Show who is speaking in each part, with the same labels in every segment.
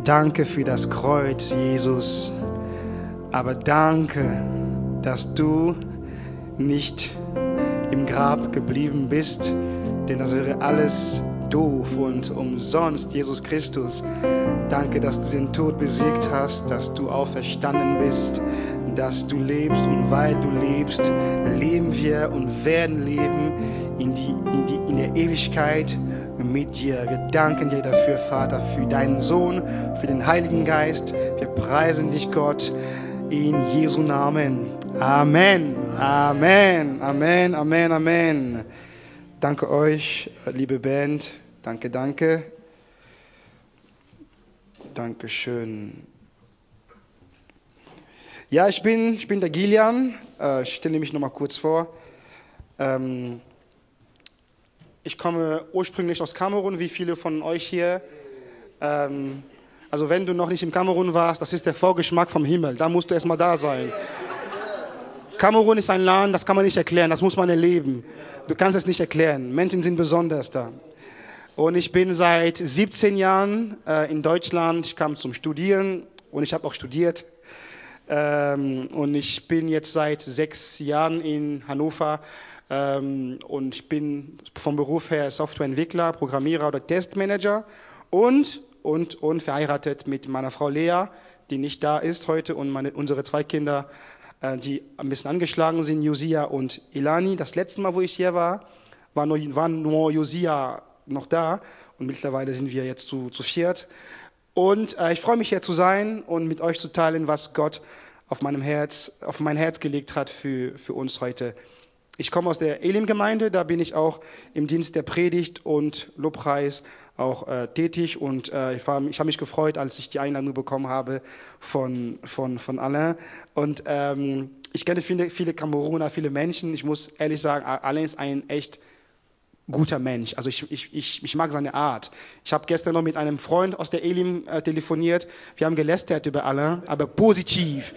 Speaker 1: Danke für das Kreuz, Jesus. Aber danke, dass du nicht im Grab geblieben bist, denn das wäre alles doof und umsonst, Jesus Christus. Danke, dass du den Tod besiegt hast, dass du auferstanden bist, dass du lebst, und weil du lebst, leben wir und werden leben in der Ewigkeit mit dir. Wir danken dir dafür, Vater, für deinen Sohn, für den Heiligen Geist. Wir preisen dich, Gott, in Jesu Namen. Amen, Amen, Amen, Amen, Amen. Danke euch, liebe Band. Danke, danke. Dankeschön. Ja, ich bin der Gilian. Ich stelle mich noch mal kurz vor. Ich komme ursprünglich aus Kamerun, wie viele von euch hier. Also wenn du noch nicht in Kamerun warst, das ist der Vorgeschmack vom Himmel. Da musst du erst mal da sein. Kamerun ist ein Land, das kann man nicht erklären, das muss man erleben. Du kannst es nicht erklären. Menschen sind besonders da. Und ich bin seit 17 Jahren in Deutschland. Ich kam zum Studieren und ich habe auch studiert. Und ich bin jetzt seit 6 Jahren in Hannover. Und ich bin vom Beruf her Softwareentwickler, Programmierer oder Testmanager und verheiratet mit meiner Frau Lea, die nicht da ist heute, und unsere 2 Kinder, die ein bisschen angeschlagen sind, Josia und Ilani. Das letzte Mal, wo ich hier war nur Josia noch da, und mittlerweile sind wir jetzt zu 4. Und ich freue mich, hier zu sein und mit euch zu teilen, was Gott auf mein Herz gelegt hat für uns heute. Ich komme aus der Elim-Gemeinde, da bin ich auch im Dienst der Predigt und Lobpreis auch tätig, und ich habe mich gefreut, als ich die Einladung bekommen habe von Alain. Und ich kenne viele Kameruner, viele Menschen. Ich muss ehrlich sagen, Alain ist ein echt guter Mensch. Also ich mag seine Art. Ich habe gestern noch mit einem Freund aus der Elim telefoniert. Wir haben gelästert über Alain, aber positiv.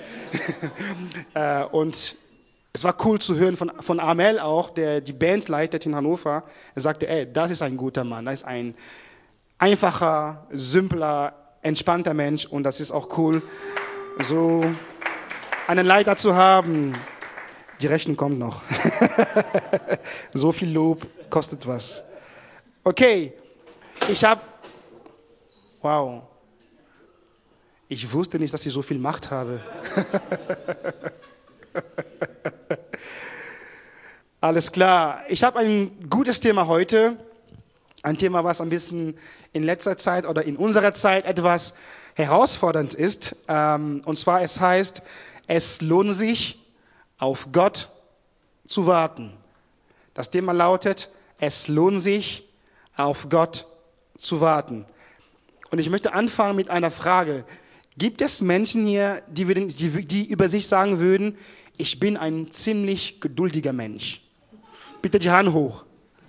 Speaker 1: Und es war cool zu hören von Amel auch, der die Band leitet in Hannover. Er sagte, das ist ein guter Mann, das ist ein einfacher, simpler, entspannter Mensch, und das ist auch cool, so einen Leiter zu haben. Die Rechnung kommt noch. So viel Lob kostet was. Okay, wow. Ich wusste nicht, dass ich so viel Macht habe. Alles klar. Ich habe ein gutes Thema heute. Ein Thema, was ein bisschen in letzter Zeit oder in unserer Zeit etwas herausfordernd ist. Und zwar, es heißt, es lohnt sich, auf Gott zu warten. Das Thema lautet, es lohnt sich, auf Gott zu warten. Und ich möchte anfangen mit einer Frage. Gibt es Menschen hier, die über sich sagen würden, ich bin ein ziemlich geduldiger Mensch? Bitte die Hand hoch.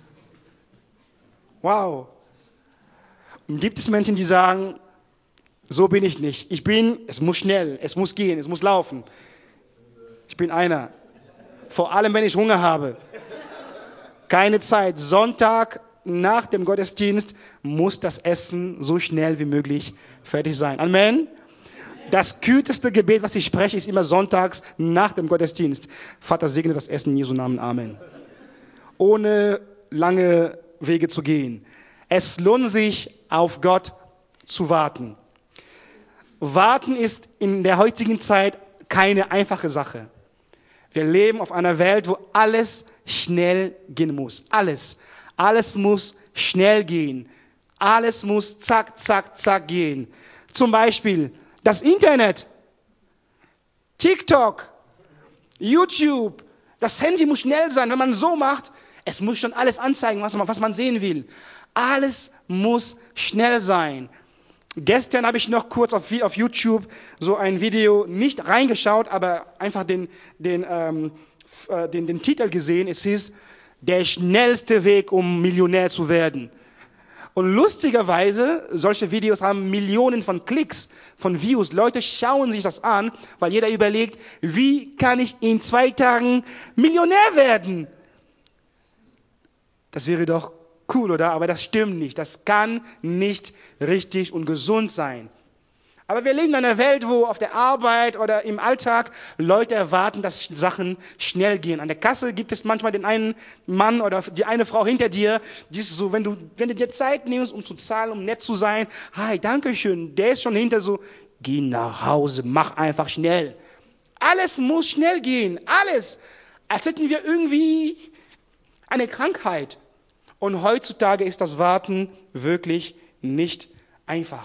Speaker 1: Wow. Und gibt es Menschen, die sagen, so bin ich nicht. Es muss schnell, es muss gehen, es muss laufen. Ich bin einer. Vor allem, wenn ich Hunger habe. Keine Zeit. Sonntag nach dem Gottesdienst muss das Essen so schnell wie möglich fertig sein. Amen. Das kürzeste Gebet, was ich spreche, ist immer sonntags nach dem Gottesdienst. Vater, segne das Essen in Jesu Namen. Amen. Ohne lange Wege zu gehen. Es lohnt sich, auf Gott zu warten. Warten ist in der heutigen Zeit keine einfache Sache. Wir leben auf einer Welt, wo alles schnell gehen muss. Alles muss schnell gehen. Alles muss zack, zack, zack gehen. Zum Beispiel das Internet, TikTok, YouTube. Das Handy muss schnell sein. Wenn man so macht, es muss schon alles anzeigen, was man sehen will. Alles muss schnell sein. Gestern habe ich noch kurz auf YouTube so ein Video nicht reingeschaut, aber einfach den Titel gesehen. Es hieß, der schnellste Weg, um Millionär zu werden. Und lustigerweise, solche Videos haben Millionen von Klicks, von Views. Leute schauen sich das an, weil jeder überlegt, wie kann ich in 2 Tagen Millionär werden? Das wäre doch cool, oder? Aber das stimmt nicht. Das kann nicht richtig und gesund sein. Aber wir leben in einer Welt, wo auf der Arbeit oder im Alltag Leute erwarten, dass Sachen schnell gehen. An der Kasse gibt es manchmal den einen Mann oder die eine Frau hinter dir, die ist so, wenn du dir Zeit nimmst, um zu zahlen, um nett zu sein, hi, danke schön, der ist schon hinter so, geh nach Hause, mach einfach schnell. Alles muss schnell gehen, alles. Als hätten wir irgendwie eine Krankheit. Und heutzutage ist das Warten wirklich nicht einfach.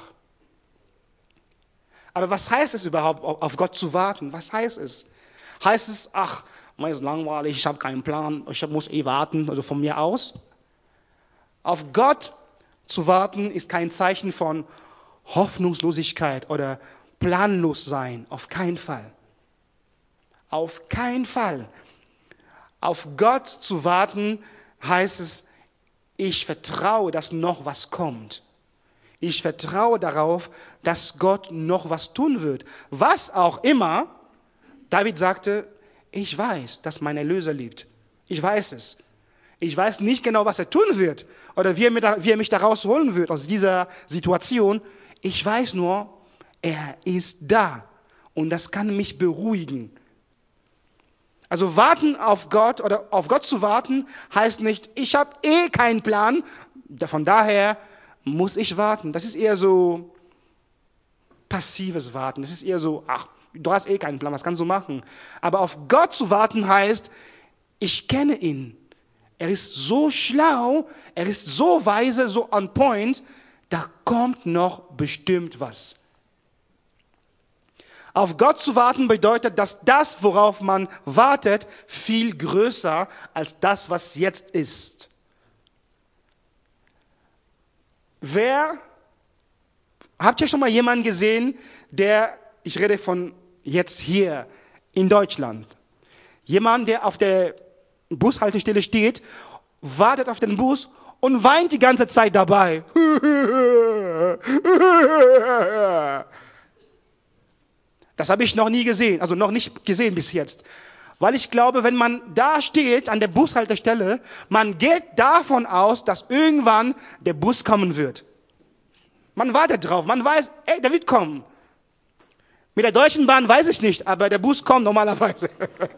Speaker 1: Aber was heißt es überhaupt, auf Gott zu warten? Was heißt es? Heißt es, ach, mir ist langweilig, ich habe keinen Plan, ich muss warten, also von mir aus? Auf Gott zu warten ist kein Zeichen von Hoffnungslosigkeit oder planlos sein. Auf keinen Fall. Auf keinen Fall. Auf Gott zu warten heißt es, ich vertraue, dass noch was kommt. Ich vertraue darauf, dass Gott noch was tun wird. Was auch immer, David sagte, ich weiß, dass mein Erlöser lebt. Ich weiß es. Ich weiß nicht genau, was er tun wird oder wie er mich da rausholen wird aus dieser Situation. Ich weiß nur, er ist da und das kann mich beruhigen. Also warten auf Gott oder auf Gott zu warten heißt nicht, ich habe keinen Plan, von daher muss ich warten. Das ist eher so passives Warten. Das ist eher so, ach, du hast keinen Plan, was kannst du machen? Aber auf Gott zu warten heißt, ich kenne ihn. Er ist so schlau, er ist so weise, so on point, da kommt noch bestimmt was. Auf Gott zu warten bedeutet, dass das, worauf man wartet, viel größer als das, was jetzt ist. Habt ihr schon mal jemanden gesehen, ich rede von jetzt hier in Deutschland, jemand, der auf der Bushaltestelle steht, wartet auf den Bus und weint die ganze Zeit dabei. Das habe ich noch nie gesehen, also noch nicht gesehen bis jetzt. Weil ich glaube, wenn man da steht an der Bushaltestelle, man geht davon aus, dass irgendwann der Bus kommen wird. Man wartet drauf, man weiß, der wird kommen. Mit der Deutschen Bahn weiß ich nicht, aber der Bus kommt normalerweise.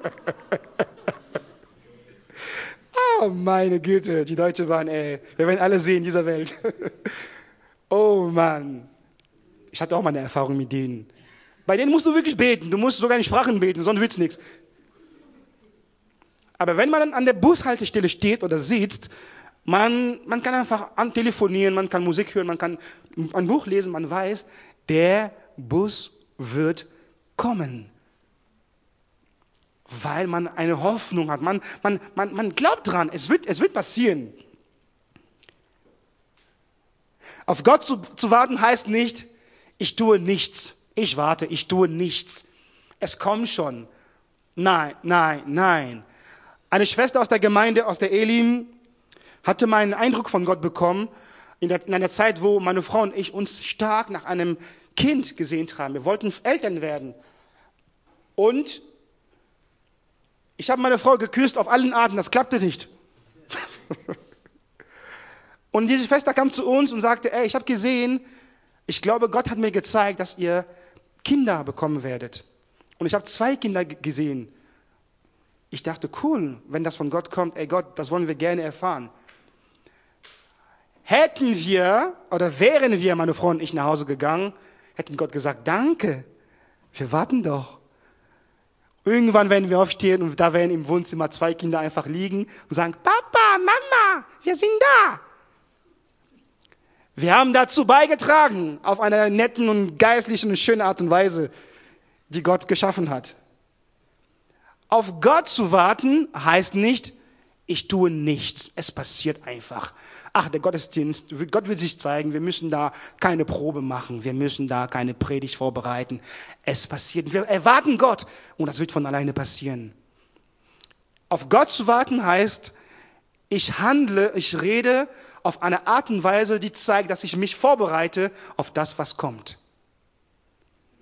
Speaker 1: Oh, meine Güte, die Deutsche Bahn, wir werden alle sehen in dieser Welt. Oh Mann, ich hatte auch mal eine Erfahrung mit denen. Bei denen musst du wirklich beten, du musst sogar in Sprachen beten, sonst wird's nichts. Aber wenn man dann an der Bushaltestelle steht oder sitzt, man kann einfach telefonieren, man kann Musik hören, man kann ein Buch lesen, man weiß, der Bus wird kommen. Weil man eine Hoffnung hat, man glaubt dran, es wird passieren. Auf Gott zu warten heißt nicht, ich tue nichts, ich warte, ich tue nichts. Es kommt schon. Nein, nein, nein. Eine Schwester aus der Gemeinde, aus der Elim, hatte mal einen Eindruck von Gott bekommen, in einer Zeit, wo meine Frau und ich uns stark nach einem Kind gesehnt haben. Wir wollten Eltern werden. Und ich habe meine Frau geküsst auf allen Arten, das klappte nicht. Und diese Schwester kam zu uns und sagte, ich habe gesehen, ich glaube, Gott hat mir gezeigt, dass ihr Kinder bekommen werdet. Und ich habe 2 Kinder gesehen. Ich dachte, cool, wenn das von Gott kommt, Gott, das wollen wir gerne erfahren. Wären wir, meine Frau und ich, nach Hause gegangen, hätten Gott gesagt, danke, wir warten doch. Irgendwann werden wir aufstehen und da werden im Wohnzimmer 2 Kinder einfach liegen und sagen, Papa, Mama, wir sind da. Wir haben dazu beigetragen, auf einer netten und geistlichen und schönen Art und Weise, die Gott geschaffen hat. Auf Gott zu warten heißt nicht, ich tue nichts. Es passiert einfach. Ach, der Gottesdienst, Gott will sich zeigen, wir müssen da keine Probe machen, wir müssen da keine Predigt vorbereiten. Es passiert. Wir erwarten Gott und das wird von alleine passieren. Auf Gott zu warten heißt, ich handle, ich rede auf eine Art und Weise, die zeigt, dass ich mich vorbereite auf das, was kommt.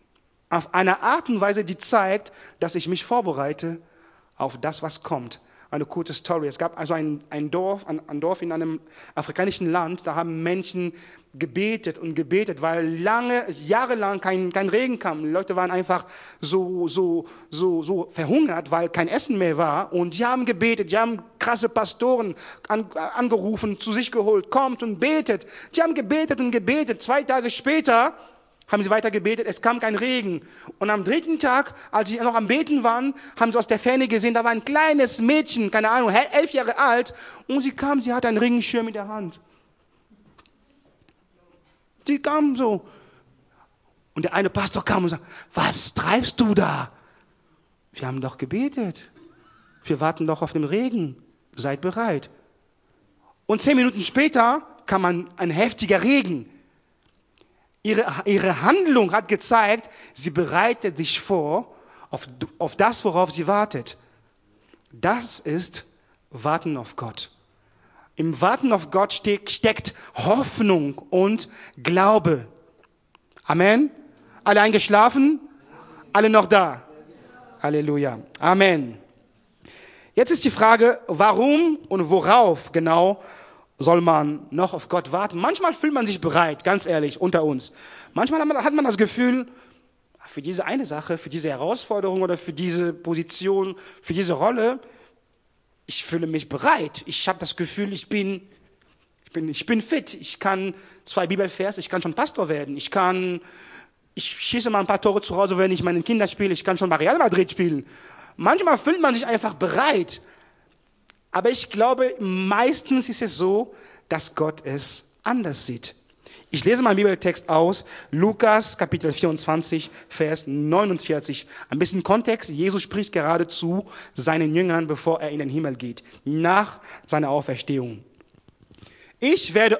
Speaker 1: Auf eine Art und Weise, die zeigt, dass ich mich vorbereite auf das, was kommt. eine kurze Story. Es gab also ein Dorf in einem afrikanischen Land, da haben Menschen gebetet und gebetet, weil jahrelang kein Regen kam. Die Leute waren einfach so verhungert, weil kein Essen mehr war. Und die haben gebetet, die haben krasse Pastoren angerufen, zu sich geholt, kommt und betet. Die haben gebetet und gebetet. 2 Tage später haben sie weiter gebetet, es kam kein Regen. Und am 3. Tag, als sie noch am Beten waren, haben sie aus der Ferne gesehen, da war ein kleines Mädchen, keine Ahnung, 11 Jahre alt, und sie hatte einen Regenschirm in der Hand. Sie kam so. Und der eine Pastor kam und sagte, was treibst du da? Wir haben doch gebetet. Wir warten doch auf den Regen. Seid bereit. Und 10 Minuten später kam ein heftiger Regen. Ihre Handlung hat gezeigt, sie bereitet sich vor auf das, worauf sie wartet. Das ist Warten auf Gott. Im Warten auf Gott steckt Hoffnung und Glaube. Amen. Alle eingeschlafen? Alle noch da? Halleluja. Amen. Jetzt ist die Frage, warum und worauf genau soll man noch auf Gott warten? Manchmal fühlt man sich bereit, ganz ehrlich, unter uns. Manchmal hat man das Gefühl, für diese eine Sache, für diese Herausforderung oder für diese Position, für diese Rolle, ich fühle mich bereit. Ich habe das Gefühl, ich bin fit. Ich kann 2 Bibelverse, ich kann schon Pastor werden. Ich schieße mal ein paar Tore zu Hause, wenn ich meinen Kindern spiele. Ich kann schon bei Real Madrid spielen. Manchmal fühlt man sich einfach bereit. Aber ich glaube, meistens ist es so, dass Gott es anders sieht. Ich lese mal einen Bibeltext aus, Lukas Kapitel 24, Vers 49. Ein bisschen Kontext, Jesus spricht gerade zu seinen Jüngern, bevor er in den Himmel geht, nach seiner Auferstehung. Ich werde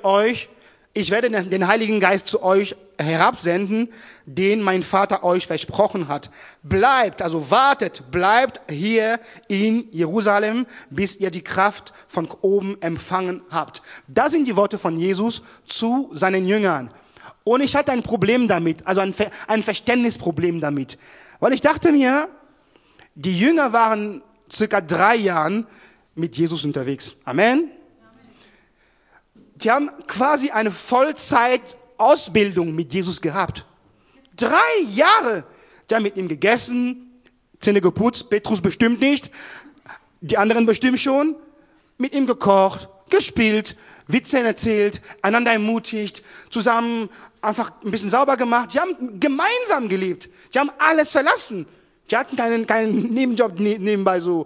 Speaker 1: den Heiligen Geist zu euch herabsenden, den mein Vater euch versprochen hat. Bleibt hier in Jerusalem, bis ihr die Kraft von oben empfangen habt. Das sind die Worte von Jesus zu seinen Jüngern. Und ich hatte ein Problem damit, also ein Verständnisproblem damit. Weil ich dachte mir, die Jünger waren circa 3 Jahren mit Jesus unterwegs. Amen. Die haben quasi eine Vollzeitausbildung mit Jesus gehabt. 3 Jahre. Die haben mit ihm gegessen, Zähne geputzt, Petrus bestimmt nicht, die anderen bestimmt schon, mit ihm gekocht, gespielt, Witze erzählt, einander ermutigt, zusammen einfach ein bisschen sauber gemacht. Die haben gemeinsam gelebt. Die haben alles verlassen. Die hatten keinen Nebenjob nebenbei, so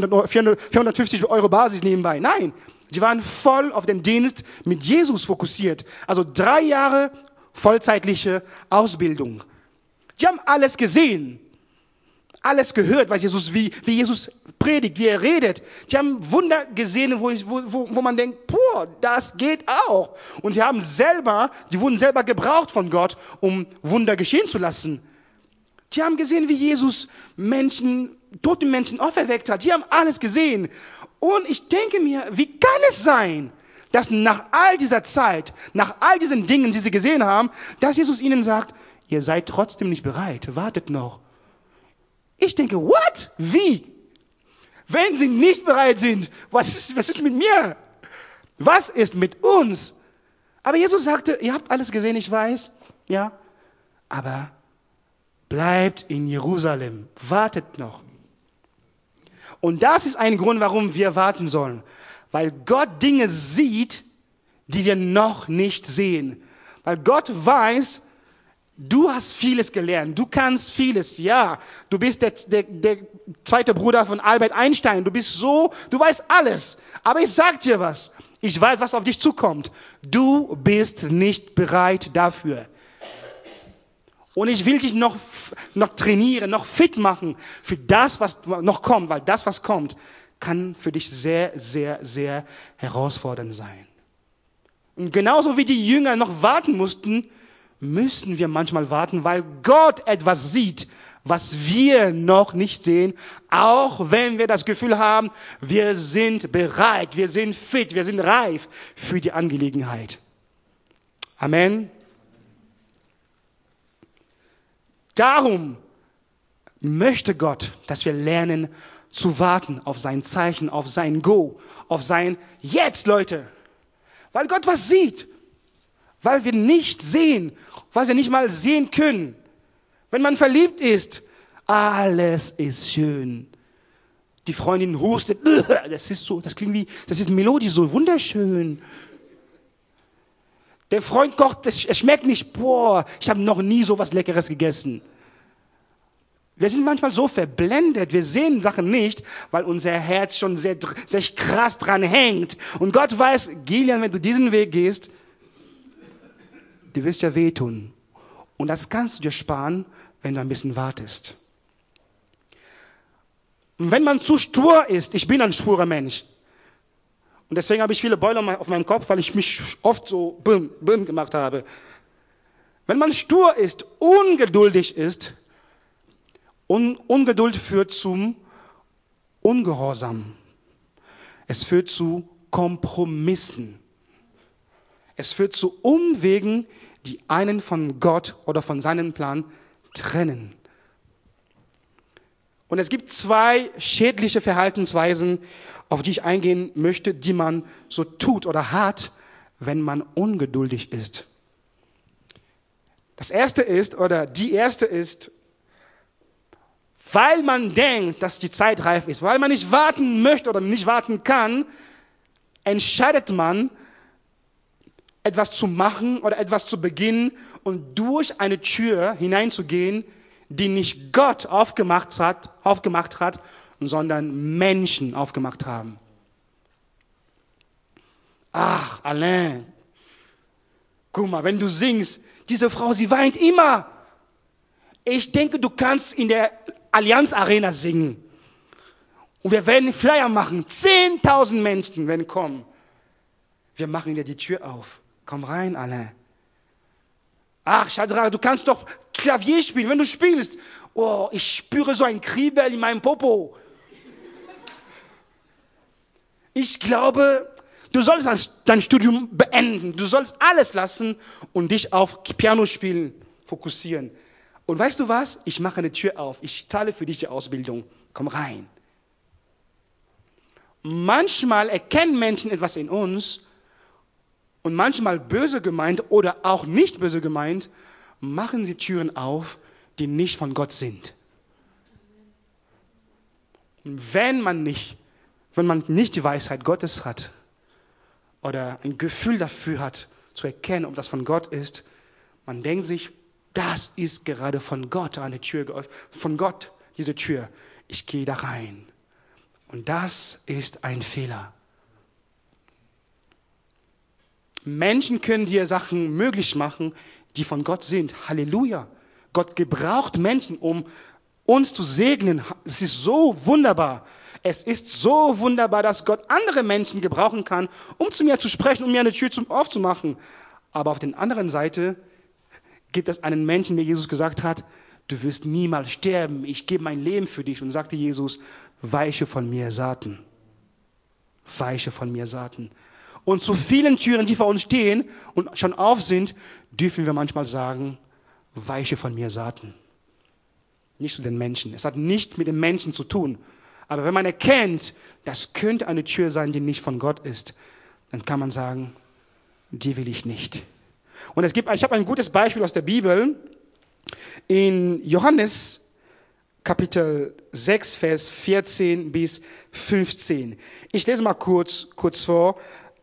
Speaker 1: 450 € Basis nebenbei. Nein. Die waren voll auf den Dienst mit Jesus fokussiert. Also 3 Jahre vollzeitliche Ausbildung. Die haben alles gesehen, alles gehört, wie Jesus predigt, wie er redet. Die haben Wunder gesehen, wo man denkt, das geht auch. Und die wurden selber gebraucht von Gott, um Wunder geschehen zu lassen. Die haben gesehen, wie Jesus tote Menschen auferweckt hat. Die haben alles gesehen. Und ich denke mir, wie kann es sein, dass nach all dieser Zeit, nach all diesen Dingen, die sie gesehen haben, dass Jesus ihnen sagt, ihr seid trotzdem nicht bereit, wartet noch. Ich denke, what? Wie? Wenn sie nicht bereit sind, was ist mit mir? Was ist mit uns? Aber Jesus sagte, ihr habt alles gesehen, ich weiß, ja, aber bleibt in Jerusalem, wartet noch. Und das ist ein Grund, warum wir warten sollen. Weil Gott Dinge sieht, die wir noch nicht sehen. Weil Gott weiß, du hast vieles gelernt, du kannst vieles, ja. Du bist der 2. Bruder von Albert Einstein, du weißt alles. Aber ich sag dir was, ich weiß, was auf dich zukommt. Du bist nicht bereit dafür. Und ich will dich noch trainieren, noch fit machen für das, was noch kommt, weil das, was kommt, kann für dich sehr, sehr, sehr herausfordernd sein. Und genauso wie die Jünger noch warten mussten, müssen wir manchmal warten, weil Gott etwas sieht, was wir noch nicht sehen, auch wenn wir das Gefühl haben, wir sind bereit, wir sind fit, wir sind reif für die Angelegenheit. Amen. Darum möchte Gott, dass wir lernen zu warten auf sein Zeichen, auf sein Go, auf sein Jetzt, Leute. Weil Gott was sieht. Weil wir nicht sehen, was wir nicht mal sehen können. Wenn man verliebt ist, alles ist schön. Die Freundin hustet, das klingt wie, das ist melodisch so wunderschön. Der Freund kocht, es schmeckt nicht, ich habe noch nie so was Leckeres gegessen. Wir sind manchmal so verblendet, wir sehen Sachen nicht, weil unser Herz schon sehr krass dran hängt. Und Gott weiß, Gillian, wenn du diesen Weg gehst, du wirst ja wehtun. Und das kannst du dir sparen, wenn du ein bisschen wartest. Und wenn man zu stur ist, ich bin ein sturer Mensch. Und deswegen habe ich viele Beuler auf meinem Kopf, weil ich mich oft so bim gemacht habe. Wenn man stur ist, ungeduldig ist, Ungeduld führt zum Ungehorsam. Es führt zu Kompromissen. Es führt zu Umwegen, die einen von Gott oder von seinem Plan trennen. Und es gibt 2 schädliche Verhaltensweisen, auf die ich eingehen möchte, die man so tut oder hat, wenn man ungeduldig ist. Die erste ist, weil man denkt, dass die Zeit reif ist, weil man nicht warten möchte oder nicht warten kann, entscheidet man, etwas zu machen oder etwas zu beginnen und durch eine Tür hineinzugehen, die nicht Gott aufgemacht hat, sondern Menschen aufgemacht haben. Ach, Alain, guck mal, wenn du singst, diese Frau, sie weint immer. Ich denke, du kannst in der Allianz Arena singen. Und wir werden einen Flyer machen. 10.000 Menschen werden kommen. Wir machen dir die Tür auf. Komm rein, Alain. Ach, Shadrach, du kannst doch Klavier spielen. Wenn du spielst, ich spüre so ein Kribbel in meinem Popo. Ich glaube, du sollst dein Studium beenden. Du sollst alles lassen und dich auf Piano spielen fokussieren. Und weißt du was? Ich mache eine Tür auf. Ich zahle für dich die Ausbildung. Komm rein. Manchmal erkennen Menschen etwas in uns und manchmal böse gemeint oder auch nicht böse gemeint, machen sie Türen auf, die nicht von Gott sind. Und wenn man nicht die Weisheit Gottes hat oder ein Gefühl dafür hat, zu erkennen, ob das von Gott ist, man denkt sich, das ist gerade von Gott eine Tür geöffnet, von Gott diese Tür. Ich gehe da rein. Und das ist ein Fehler. Menschen können dir Sachen möglich machen, die von Gott sind. Halleluja. Gott gebraucht Menschen, um uns zu segnen. Es ist so wunderbar. Es ist so wunderbar, dass Gott andere Menschen gebrauchen kann, um zu mir zu sprechen, um mir eine Tür aufzumachen. Aber auf der anderen Seite gibt es einen Menschen, der Jesus gesagt hat, du wirst niemals sterben, ich gebe mein Leben für dich. Und sagte Jesus, weiche von mir, Satan. Weiche von mir, Satan. Und zu vielen Türen, die vor uns stehen und schon auf sind, dürfen wir manchmal sagen, weiche von mir, Satan. Nicht zu den Menschen. Es hat nichts mit den Menschen zu tun. Aber wenn man erkennt, das könnte eine Tür sein, die nicht von Gott ist, dann kann man sagen, die will ich nicht. Und ich habe ein gutes Beispiel aus der Bibel. In Johannes Kapitel 6, Vers 14 bis 15. Ich lese mal kurz vor.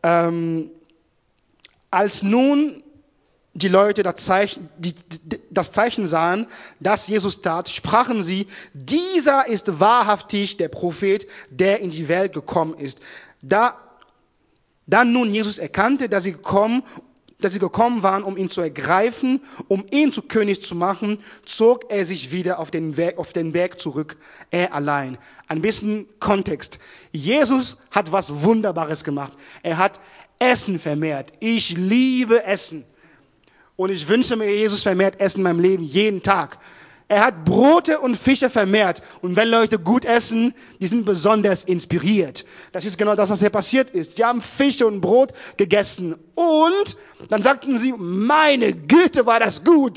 Speaker 1: Als nun die Leute das Zeichen sahen, das Jesus tat, sprachen sie, dieser ist wahrhaftig der Prophet, der in die Welt gekommen ist. Da nun Jesus erkannte, dass sie gekommen waren, um ihn zu ergreifen, um ihn zu König zu machen, zog er sich wieder auf den Berg zurück, er allein. Ein bisschen Kontext. Jesus hat was Wunderbares gemacht. Er hat Essen vermehrt. Ich liebe Essen. Und ich wünsche mir, Jesus vermehrt Essen in meinem Leben jeden Tag. Er hat Brote und Fische vermehrt. Und wenn Leute gut essen, die sind besonders inspiriert. Das ist genau das, was hier passiert ist. Die haben Fische und Brot gegessen. Und dann sagten sie, meine Güte, war das gut.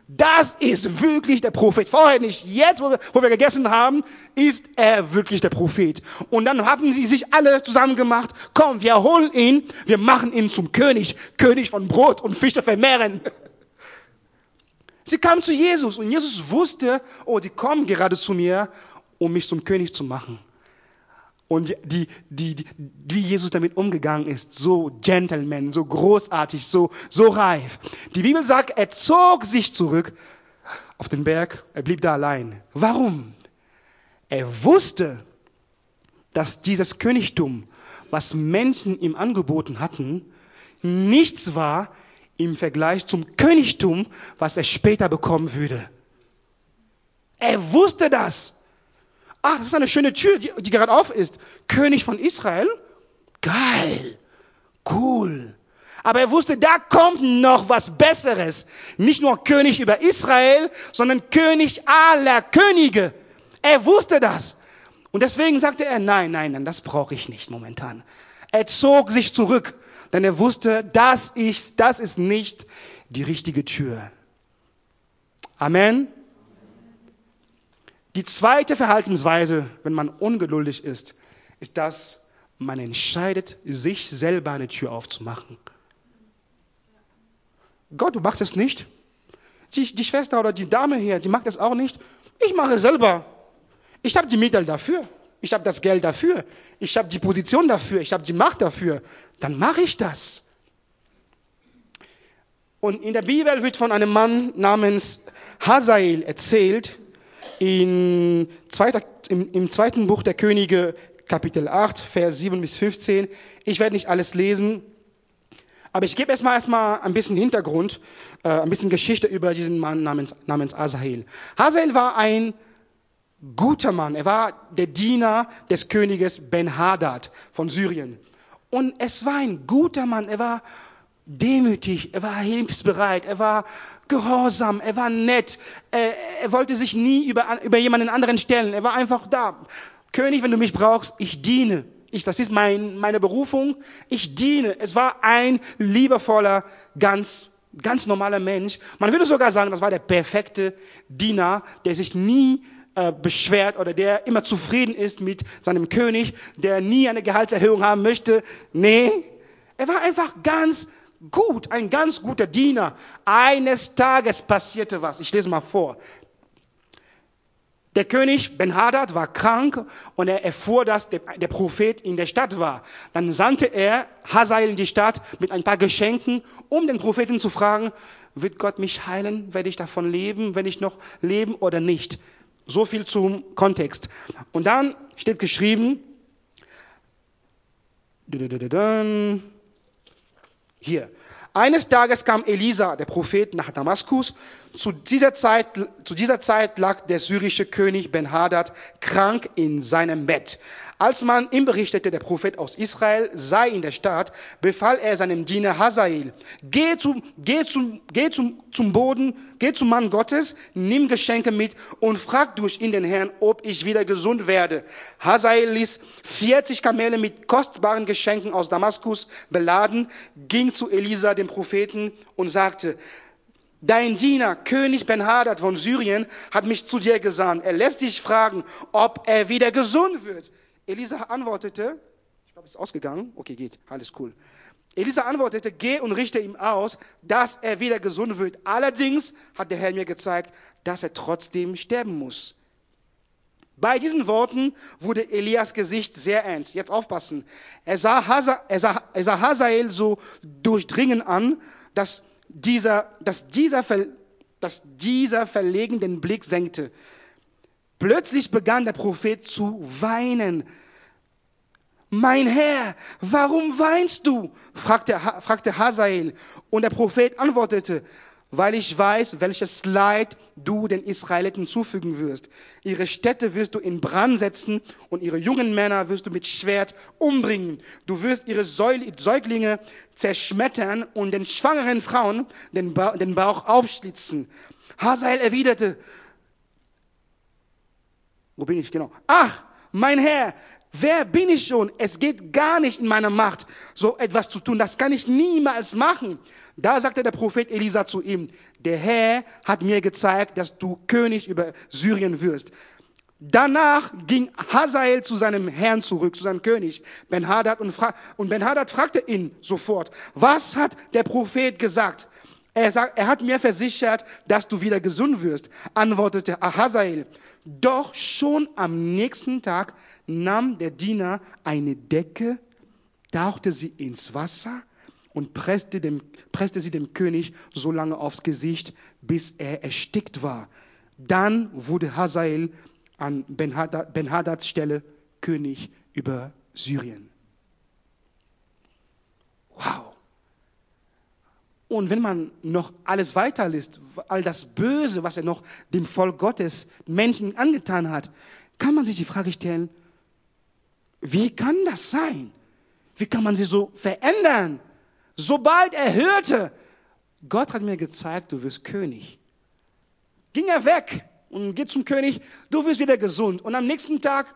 Speaker 1: Das ist wirklich der Prophet. Vorher nicht. Jetzt, wo wir gegessen haben, ist er wirklich der Prophet. Und dann haben sie sich alle zusammen gemacht. Komm, wir holen ihn. Wir machen ihn zum König. König von Brot und Fische vermehren. Sie kamen zu Jesus und Jesus wusste, oh, die kommen gerade zu mir, um mich zum König zu machen. Und wie Jesus damit umgegangen ist, so Gentleman, so großartig, so reif. Die Bibel sagt, er zog sich zurück auf den Berg, er blieb da allein. Warum? Er wusste, dass dieses Königtum, was Menschen ihm angeboten hatten, nichts war im Vergleich zum Königtum, was er später bekommen würde. Er wusste das. Ach, das ist eine schöne Tür, die gerade auf ist. König von Israel? Geil. Cool. Aber er wusste, da kommt noch was Besseres. Nicht nur König über Israel, sondern König aller Könige. Er wusste das. Und deswegen sagte er, nein, das brauche ich nicht momentan. Er zog sich zurück, denn er wusste, das ist nicht die richtige Tür. Amen. Die zweite Verhaltensweise, wenn man ungeduldig ist, ist, dass man entscheidet, sich selber eine Tür aufzumachen. Gott, du machst es nicht. Die Schwester oder die Dame hier, die macht es auch nicht. Ich mache es selber. Ich habe die Mittel dafür. Ich habe das Geld dafür. Ich habe die Position dafür. Ich habe die Macht dafür. Dann mache ich das. Und in der Bibel wird von einem Mann namens Hazael erzählt, im zweiten Buch der Könige, Kapitel 8, Vers 7 bis 15. Ich werde nicht alles lesen, aber ich gebe erstmal ein bisschen Hintergrund, ein bisschen Geschichte über diesen Mann namens Hazael. Hazael war ein guter Mann. Er war der Diener des Königs Ben-Hadad von Syrien. Und es war ein guter Mann. Er war demütig, er war hilfsbereit, er war gehorsam, er war nett, er wollte sich nie über jemanden anderen stellen, er war einfach da. König, wenn du mich brauchst, ich diene. Das ist meine Berufung, ich diene. Es war ein liebevoller, ganz normaler Mensch. Man würde sogar sagen, das war der perfekte Diener, der sich nie beschwert oder der immer zufrieden ist mit seinem König, der nie eine Gehaltserhöhung haben möchte. Nee, er war einfach ganz gut, ein ganz guter Diener. Eines Tages passierte was. Ich lese mal vor. Der König Ben-Hadad war krank und er erfuhr, dass der Prophet in der Stadt war. Dann sandte er Hazael in die Stadt mit ein paar Geschenken, um den Propheten zu fragen, wird Gott mich heilen? Werde ich davon leben? Werde ich noch leben oder nicht? So viel zum Kontext. Und dann steht geschrieben, hier. Eines Tages kam Elisa, der Prophet, nach Damaskus. Zu dieser Zeit lag der syrische König Ben-Hadad krank in seinem Bett. Als man ihm berichtete, der Prophet aus Israel sei in der Stadt, befahl er seinem Diener Hazael, geh zum Mann Gottes, nimm Geschenke mit und frag durch ihn den Herrn, ob ich wieder gesund werde. Hazael ließ 40 Kamele mit kostbaren Geschenken aus Damaskus beladen, ging zu Elisa, dem Propheten, und sagte, dein Diener, König Ben-Hadad von Syrien, hat mich zu dir gesandt. Er lässt dich fragen, ob er wieder gesund wird. Elisa antwortete, ich glaube, es ist ausgegangen. Okay, geht, alles cool. Elisa antwortete, geh und richte ihm aus, dass er wieder gesund wird. Allerdings hat der Herr mir gezeigt, dass er trotzdem sterben muss. Bei diesen Worten wurde Elias Gesicht sehr ernst. Jetzt aufpassen. Er sah Hazael so durchdringend an, dass dieser verlegen den Blick senkte. Plötzlich begann der Prophet zu weinen. Mein Herr, warum weinst du? fragte Hazael. Und der Prophet antwortete, weil ich weiß, welches Leid du den Israeliten zufügen wirst. Ihre Städte wirst du in Brand setzen und ihre jungen Männer wirst du mit Schwert umbringen. Du wirst ihre Säuglinge zerschmettern und den schwangeren Frauen den Bauch aufschlitzen. Hazael erwiderte, wo bin ich? Genau. Ach, mein Herr, Wer bin ich schon? Es geht gar nicht in meiner Macht, so etwas zu tun. Das kann ich niemals machen. Da sagte der Prophet Elisa zu ihm, der Herr hat mir gezeigt, dass du König über Syrien wirst. Danach ging Hazael zu seinem Herrn zurück, zu seinem König, Ben-Hadad, und Ben-Hadad fragte ihn sofort, was hat der Prophet gesagt? Er hat mir versichert, dass du wieder gesund wirst, antwortete Hazael. Doch schon am nächsten Tag nahm der Diener eine Decke, tauchte sie ins Wasser und presste sie dem König so lange aufs Gesicht, bis er erstickt war. Dann wurde Hazael an Ben-Hadads Stelle König über Syrien. Wow. Und wenn man noch alles weiterliest, all das Böse, was er noch dem Volk Gottes, Menschen angetan hat, kann man sich die Frage stellen, wie kann das sein? Wie kann man sie so verändern? Sobald er hörte, Gott hat mir gezeigt, du wirst König, ging er weg und geht zum König, du wirst wieder gesund. Und am nächsten Tag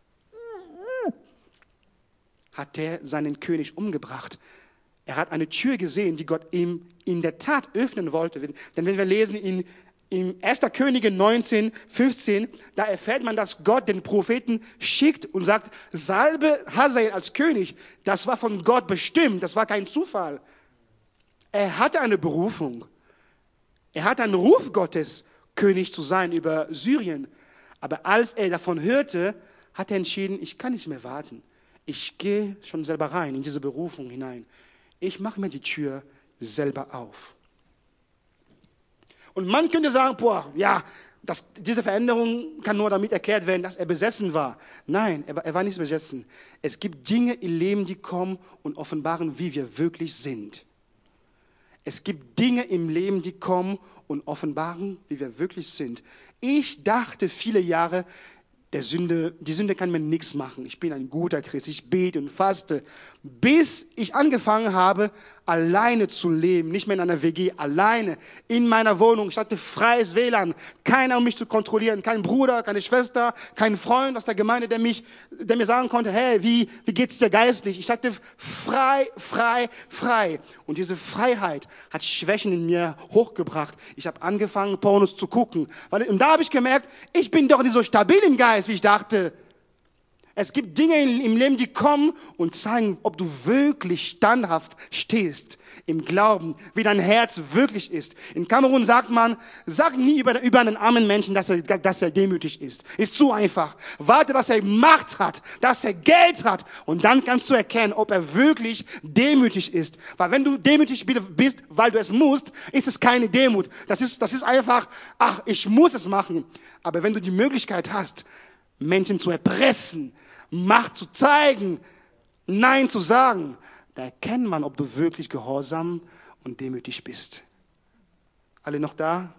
Speaker 1: hat er seinen König umgebracht. Er hat eine Tür gesehen, die Gott ihm in der Tat öffnen wollte. Denn wenn wir lesen in 1. Könige 19, 15, da erfährt man, dass Gott den Propheten schickt und sagt, salbe Hazael als König. Das war von Gott bestimmt, das war kein Zufall. Er hatte eine Berufung. Er hatte einen Ruf Gottes, König zu sein über Syrien. Aber als er davon hörte, hat er entschieden, ich kann nicht mehr warten. Ich gehe schon selber rein in diese Berufung hinein. Ich mache mir die Tür selber auf. Und man könnte sagen, diese Veränderung kann nur damit erklärt werden, dass er besessen war. Nein, er war nicht besessen. Es gibt Dinge im Leben, die kommen und offenbaren, wie wir wirklich sind. Es gibt Dinge im Leben, die kommen und offenbaren, wie wir wirklich sind. Ich dachte viele Jahre, die Sünde kann mir nichts machen. Ich bin ein guter Christ, ich bete und faste. Bis ich angefangen habe, alleine zu leben, nicht mehr in einer WG, alleine in meiner Wohnung. Ich hatte freies WLAN, keiner, um mich zu kontrollieren, kein Bruder, keine Schwester, kein Freund aus der Gemeinde, der mir sagen konnte, hey, wie geht's dir geistlich? Ich sagte frei, frei, frei. Und diese Freiheit hat Schwächen in mir hochgebracht. Ich habe angefangen, Pornos zu gucken. Und da habe ich gemerkt, ich bin doch nicht so stabil im Geist, wie ich dachte. Es gibt Dinge im Leben, die kommen und zeigen, ob du wirklich standhaft stehst im Glauben, wie dein Herz wirklich ist. In Kamerun sagt man, sag nie über einen armen Menschen, dass er demütig ist. Ist zu einfach. Warte, dass er Macht hat, dass er Geld hat und dann kannst du erkennen, ob er wirklich demütig ist. Weil wenn du demütig bist, weil du es musst, ist es keine Demut. Das ist einfach, ich muss es machen. Aber wenn du die Möglichkeit hast, Menschen zu erpressen, Macht zu zeigen, Nein zu sagen, da erkennt man, ob du wirklich gehorsam und demütig bist. Alle noch da?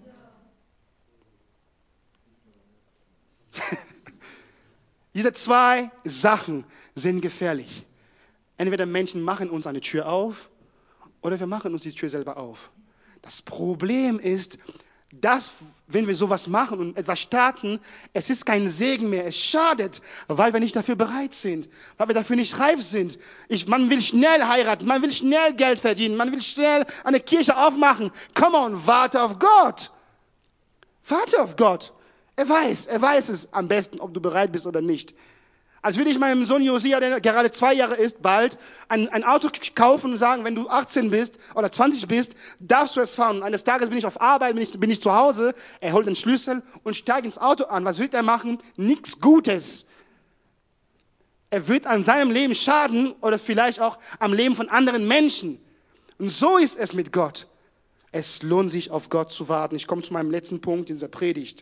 Speaker 1: Diese zwei Sachen sind gefährlich. Entweder Menschen machen uns eine Tür auf oder wir machen uns die Tür selber auf. Das Problem ist, dass, wenn wir sowas machen und etwas starten, es ist kein Segen mehr, es schadet, weil wir nicht dafür bereit sind, weil wir dafür nicht reif sind. Man will schnell heiraten, man will schnell Geld verdienen, man will schnell eine Kirche aufmachen. Come on, warte auf Gott. Warte auf Gott. Er weiß es am besten, ob du bereit bist oder nicht. Als würde ich meinem Sohn Josia, der gerade 2 Jahre ist, bald ein Auto kaufen und sagen, wenn du 18 bist oder 20 bist, darfst du es fahren. Und eines Tages bin ich auf Arbeit, bin ich zu Hause, er holt den Schlüssel und steigt ins Auto an. Was wird er machen? Nichts Gutes. Er wird an seinem Leben schaden oder vielleicht auch am Leben von anderen Menschen. Und so ist es mit Gott. Es lohnt sich, auf Gott zu warten. Ich komme zu meinem letzten Punkt in dieser Predigt.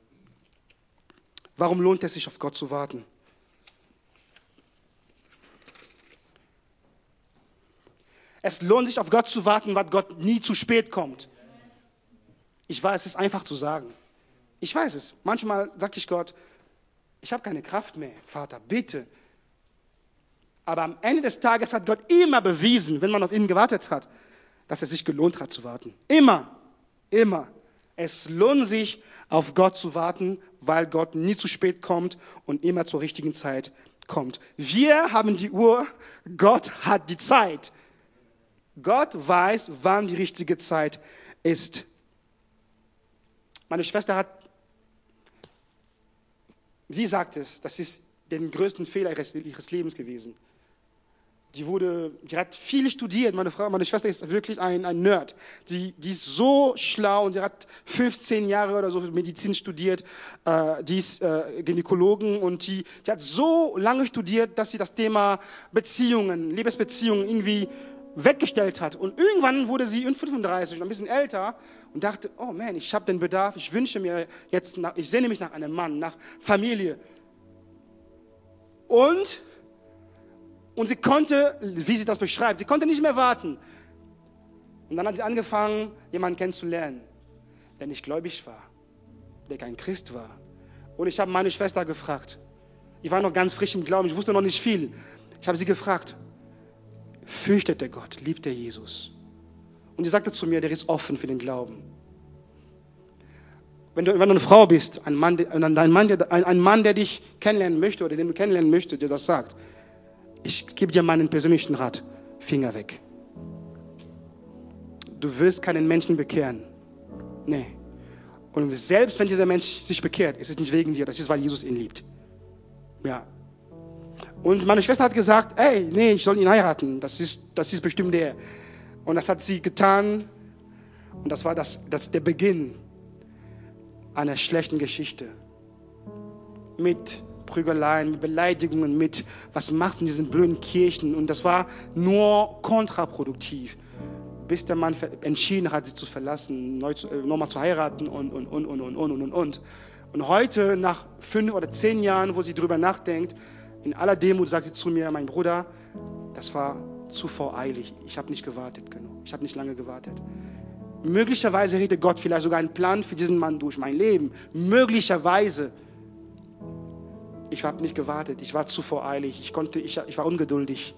Speaker 1: Warum lohnt es sich, auf Gott zu warten? Es lohnt sich, auf Gott zu warten, weil Gott nie zu spät kommt. Ich weiß, es ist einfach zu sagen. Ich weiß es. Manchmal sage ich Gott, ich habe keine Kraft mehr, Vater, bitte. Aber am Ende des Tages hat Gott immer bewiesen, wenn man auf ihn gewartet hat, dass es sich gelohnt hat zu warten. Immer, immer. Es lohnt sich, auf Gott zu warten, weil Gott nie zu spät kommt und immer zur richtigen Zeit kommt. Wir haben die Uhr, Gott hat die Zeit. Gott weiß, wann die richtige Zeit ist. Meine Schwester sie sagt es, das ist der größte Fehler ihres Lebens gewesen. Die hat viel studiert. Meine Schwester ist wirklich ein Nerd. Die ist so schlau und die hat 15 Jahre oder so Medizin studiert. Die ist Gynäkologin und die hat so lange studiert, dass sie das Thema Beziehungen, Liebesbeziehungen irgendwie weggestellt hat. Und irgendwann wurde sie 35 und ein bisschen älter und dachte, oh man, ich habe den Bedarf, ich wünsche mir jetzt, ich sehne mich nach einem Mann, nach Familie. Und sie konnte, wie sie das beschreibt, sie konnte nicht mehr warten. Und dann hat sie angefangen, jemanden kennenzulernen, der nicht gläubig war, der kein Christ war. Und ich habe meine Schwester gefragt. Ich war noch ganz frisch im Glauben, ich wusste noch nicht viel. Ich habe sie gefragt, fürchtet der Gott, liebt der Jesus? Und sie sagte zu mir, der ist offen für den Glauben. Wenn du eine Frau bist, ein Mann, der dich kennenlernen möchte oder den du kennenlernen möchtest, der das sagt, ich gebe dir meinen persönlichen Rat, Finger weg. Du wirst keinen Menschen bekehren. Nee. Und selbst wenn dieser Mensch sich bekehrt, ist es nicht wegen dir, das ist, weil Jesus ihn liebt. Ja. Und meine Schwester hat gesagt, ey, nee, ich soll ihn heiraten, das ist bestimmt der. Und das hat sie getan und das war der Beginn einer schlechten Geschichte. Mit Prügeleien, mit Beleidigungen, mit was machst du in diesen blöden Kirchen? Und das war nur kontraproduktiv, bis der Mann entschieden hat, sie zu verlassen, nochmal zu heiraten und. Und heute, nach 5 oder 10 Jahren, wo sie drüber nachdenkt, in aller Demut sagt sie zu mir, mein Bruder, das war zu voreilig. Ich habe nicht gewartet genug. Ich habe nicht lange gewartet. Möglicherweise hätte Gott vielleicht sogar einen Plan für diesen Mann durch mein Leben. Möglicherweise. Ich habe nicht gewartet. Ich war zu voreilig. Ich war ungeduldig.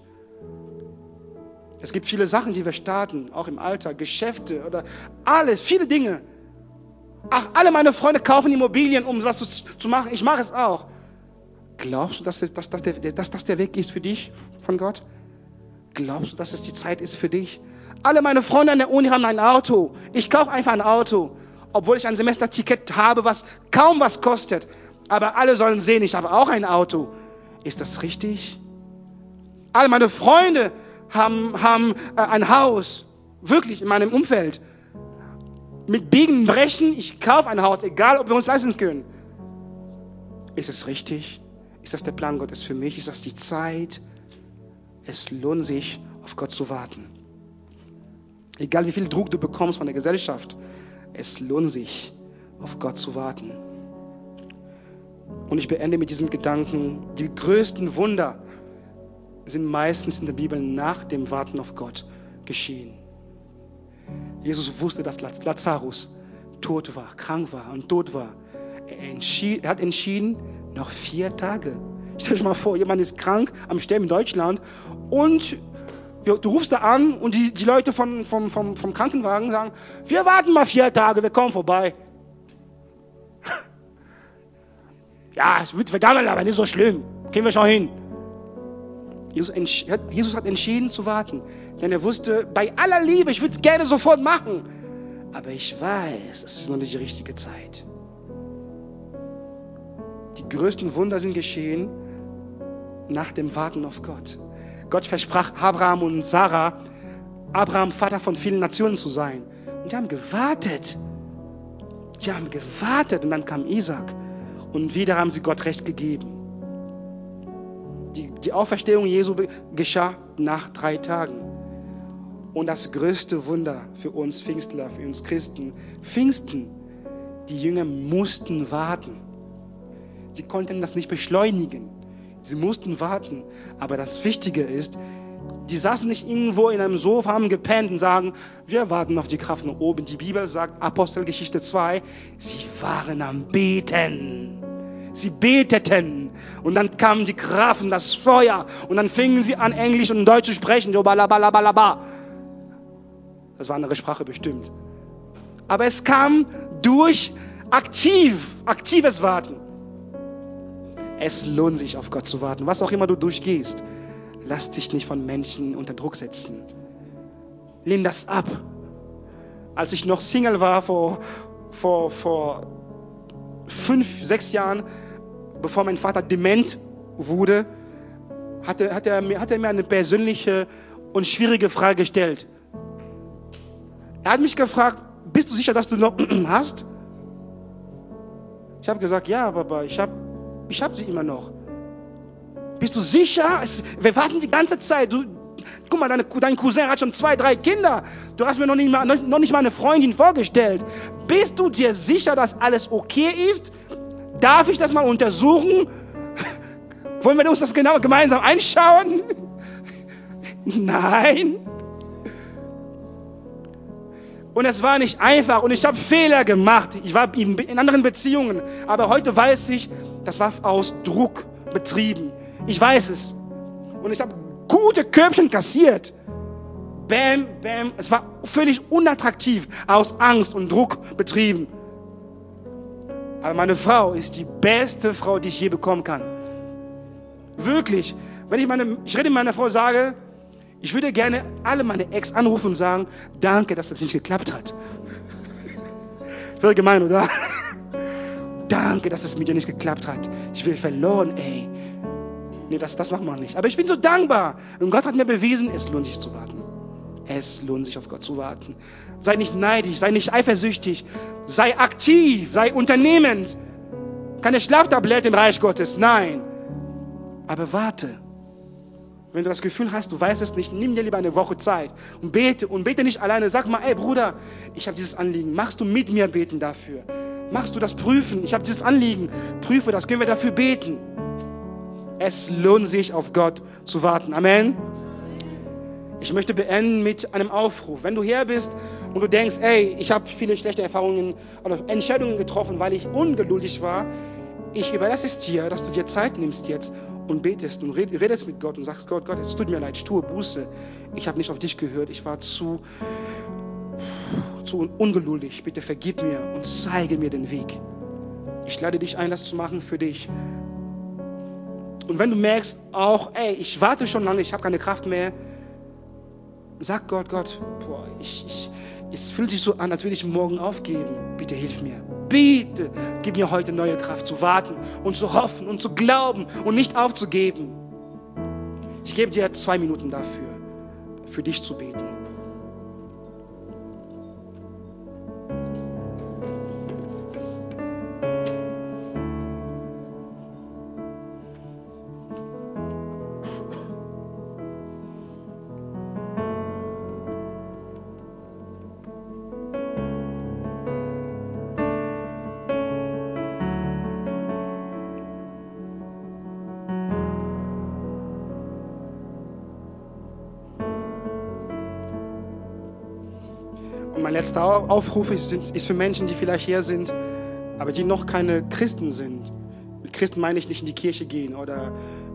Speaker 1: Es gibt viele Sachen, die wir starten, auch im Alltag, Geschäfte oder alles, viele Dinge. Ach, alle meine Freunde kaufen Immobilien, um was zu machen. Ich mache es auch. Glaubst du, dass das der Weg ist für dich von Gott? Glaubst du, dass es die Zeit ist für dich? Alle meine Freunde an der Uni haben ein Auto. Ich kaufe einfach ein Auto, obwohl ich ein Semesterticket habe, was kaum was kostet. Aber alle sollen sehen, ich habe auch ein Auto. Ist das richtig? Alle meine Freunde haben ein Haus, wirklich in meinem Umfeld. Mit Biegen und Brechen, ich kaufe ein Haus, egal ob wir uns leisten können. Ist es richtig? Ist das der Plan Gottes für mich? Ist das die Zeit? Es lohnt sich, auf Gott zu warten. Egal wie viel Druck du bekommst von der Gesellschaft, es lohnt sich, auf Gott zu warten. Und ich beende mit diesem Gedanken, die größten Wunder sind meistens in der Bibel nach dem Warten auf Gott geschehen. Jesus wusste, dass Lazarus tot war, krank war und tot war. Er hat entschieden, noch 4 Tage. Stell dir mal vor, jemand ist krank, am Sterben in Deutschland und du rufst da an und die Leute vom Krankenwagen sagen, wir warten mal 4 Tage, wir kommen vorbei. Ja, es wird vergammelt, aber nicht so schlimm. Gehen wir schon hin. Jesus hat entschieden zu warten, denn er wusste, bei aller Liebe, ich würde es gerne sofort machen, aber ich weiß, es ist noch nicht die richtige Zeit. Die größten Wunder sind geschehen nach dem Warten auf Gott. Gott versprach Abraham und Sarah, Abraham Vater von vielen Nationen zu sein. Und die haben gewartet. Und dann kam Isaac. Und wieder haben sie Gott Recht gegeben. Die Auferstehung Jesu geschah nach 3 Tagen. Und das größte Wunder für uns Pfingstler, für uns Christen, Pfingsten, die Jünger mussten warten. Sie konnten das nicht beschleunigen. Sie mussten warten. Aber das Wichtige ist, die saßen nicht irgendwo in einem Sofa, haben gepennt und sagen, wir warten auf die Kraft nach oben. Die Bibel sagt, Apostelgeschichte 2, sie waren am Beten. Sie beteten. Und dann kam die Kraft und das Feuer. Und dann fingen sie an, Englisch und Deutsch zu sprechen. Das war eine andere Sprache bestimmt. Aber es kam durch aktives Warten. Es lohnt sich, auf Gott zu warten. Was auch immer du durchgehst, lass dich nicht von Menschen unter Druck setzen. Lehn das ab. Als ich noch Single war vor 5, 6 Jahren, bevor mein Vater dement wurde, hat er mir eine persönliche und schwierige Frage gestellt. Er hat mich gefragt, bist du sicher, dass du noch hast? Ich habe gesagt, ja, Papa, ich hab sie immer noch. Bist du sicher? Wir warten die ganze Zeit. Guck mal, dein Cousin hat schon 2, 3 Kinder. Du hast mir noch nicht mal eine Freundin vorgestellt. Bist du dir sicher, dass alles okay ist? Darf ich das mal untersuchen? Wollen wir uns das genau gemeinsam anschauen? Nein. Und es war nicht einfach und ich habe Fehler gemacht. Ich war in anderen Beziehungen. Aber heute weiß ich, das war aus Druck betrieben. Ich weiß es. Und ich habe gute Körbchen kassiert. Bam, bam. Es war völlig unattraktiv, aus Angst und Druck betrieben. Aber meine Frau ist die beste Frau, die ich je bekommen kann. Wirklich. Wenn ich rede mit meiner Frau, sage, ich würde gerne alle meine Ex anrufen und sagen, danke, dass das nicht geklappt hat. Wäre gemein, oder? Danke, dass es mit dir nicht geklappt hat. Ich will verloren, ey. Nee, das machen wir nicht. Aber ich bin so dankbar. Und Gott hat mir bewiesen, es lohnt sich zu warten. Es lohnt sich, auf Gott zu warten. Sei nicht neidisch, sei nicht eifersüchtig. Sei aktiv, sei unternehmend. Keine Schlaftablette im Reich Gottes, nein. Aber warte. Wenn du das Gefühl hast, du weißt es nicht, nimm dir lieber eine Woche Zeit und bete nicht alleine. Sag mal, ey Bruder, ich habe dieses Anliegen. Machst du mit mir beten dafür? Machst du das prüfen? Ich habe dieses Anliegen. Prüfe das, können wir dafür beten. Es lohnt sich, auf Gott zu warten. Amen. Ich möchte beenden mit einem Aufruf. Wenn du hier bist und du denkst, ey, ich habe viele schlechte Erfahrungen oder Entscheidungen getroffen, weil ich ungeduldig war, ich überlasse es dir, dass du dir Zeit nimmst jetzt und betest und redest mit Gott und sagst, Gott, es tut mir leid, ich tue Buße. Ich habe nicht auf dich gehört, ich war zu ungeduldig. Bitte vergib mir und zeige mir den Weg. Ich lade dich ein, das zu machen für dich. Und wenn du merkst, auch, ey, ich warte schon lange, ich habe keine Kraft mehr, sag Gott, boah, es fühlt sich so an, als würde ich morgen aufgeben. Bitte hilf mir. Bitte gib mir heute neue Kraft zu warten und zu hoffen und zu glauben und nicht aufzugeben. Ich gebe dir 2 Minuten dafür, für dich zu beten. Mein letzter Aufruf ist für Menschen, die vielleicht hier sind, aber die noch keine Christen sind. Mit Christen meine ich nicht in die Kirche gehen oder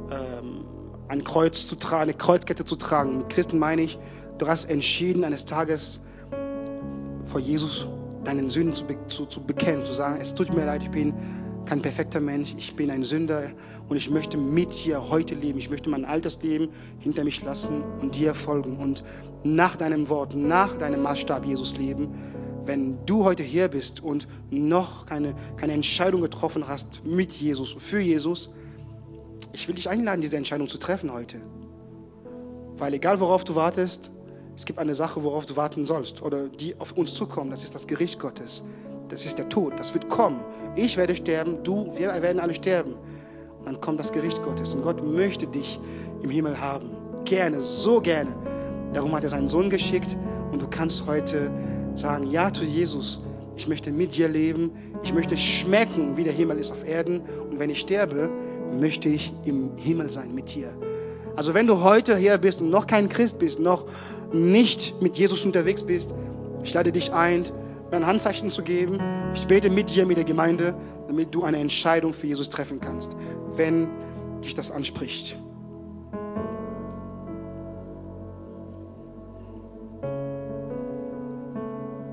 Speaker 1: ein Kreuz zu tragen, eine Kreuzkette zu tragen. Mit Christen meine ich, du hast entschieden, eines Tages vor Jesus deinen Sünden zu bekennen, zu sagen, es tut mir leid, ich bin kein perfekter Mensch, ich bin ein Sünder und ich möchte mit dir heute leben. Ich möchte mein altes Leben hinter mich lassen und dir folgen und nach deinem Wort, nach deinem Maßstab Jesus leben. Wenn du heute hier bist und noch keine Entscheidung getroffen hast mit Jesus, für Jesus, ich will dich einladen, diese Entscheidung zu treffen heute. Weil egal worauf du wartest, es gibt eine Sache, worauf du warten sollst oder die auf uns zukommt, das ist das Gericht Gottes. Das ist der Tod, das wird kommen. Ich werde sterben, wir werden alle sterben. Und dann kommt das Gericht Gottes. Und Gott möchte dich im Himmel haben. Gerne, so gerne. Darum hat er seinen Sohn geschickt. Und du kannst heute sagen, ja zu Jesus. Ich möchte mit dir leben. Ich möchte schmecken, wie der Himmel ist auf Erden. Und wenn ich sterbe, möchte ich im Himmel sein mit dir. Also wenn du heute hier bist und noch kein Christ bist, noch nicht mit Jesus unterwegs bist, ich lade dich ein, mir ein Handzeichen zu geben. Ich bete mit dir, mit der Gemeinde, damit du eine Entscheidung für Jesus treffen kannst, wenn dich das anspricht.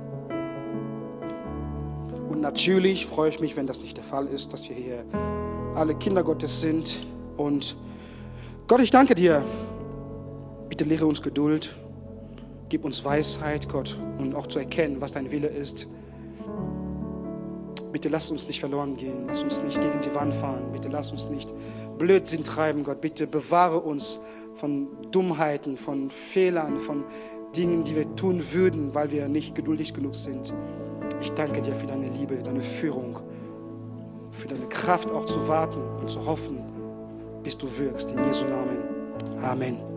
Speaker 1: Und natürlich freue ich mich, wenn das nicht der Fall ist, dass wir hier alle Kinder Gottes sind. Und Gott, ich danke dir. Bitte lehre uns Geduld. Gib uns Weisheit, Gott, und auch zu erkennen, was dein Wille ist. Bitte lass uns nicht verloren gehen. Lass uns nicht gegen die Wand fahren. Bitte lass uns nicht Blödsinn treiben, Gott. Bitte bewahre uns von Dummheiten, von Fehlern, von Dingen, die wir tun würden, weil wir nicht geduldig genug sind. Ich danke dir für deine Liebe, deine Führung, für deine Kraft auch zu warten und zu hoffen, bis du wirkst. In Jesu Namen. Amen.